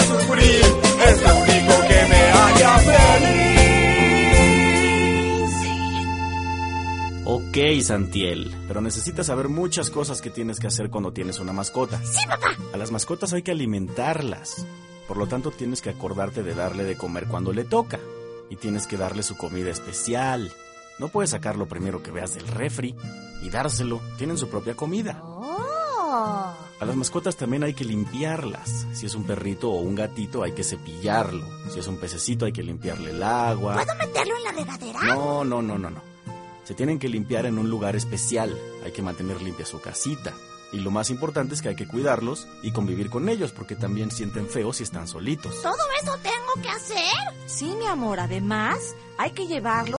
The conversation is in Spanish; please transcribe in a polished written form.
sufrir, es lo único que me haría feliz. Ok, Santiel, pero necesitas saber muchas cosas que tienes que hacer cuando tienes una mascota. Sí, papá. A las mascotas hay que alimentarlas. Por lo tanto, tienes que acordarte de darle de comer cuando le toca. Y tienes que darle su comida especial. No puedes sacar lo primero que veas del refri y dárselo. Tienen su propia comida. Oh. A las mascotas también hay que limpiarlas. Si es un perrito o un gatito, hay que cepillarlo. Si es un pececito, hay que limpiarle el agua. ¿Puedo meterlo en la regadera? No. Se tienen que limpiar en un lugar especial. Hay que mantener limpia su casita. Y lo más importante es que hay que cuidarlos y convivir con ellos, porque también sienten feo si están solitos. ¿Todo eso tengo que hacer? Sí, mi amor, además hay que llevarlo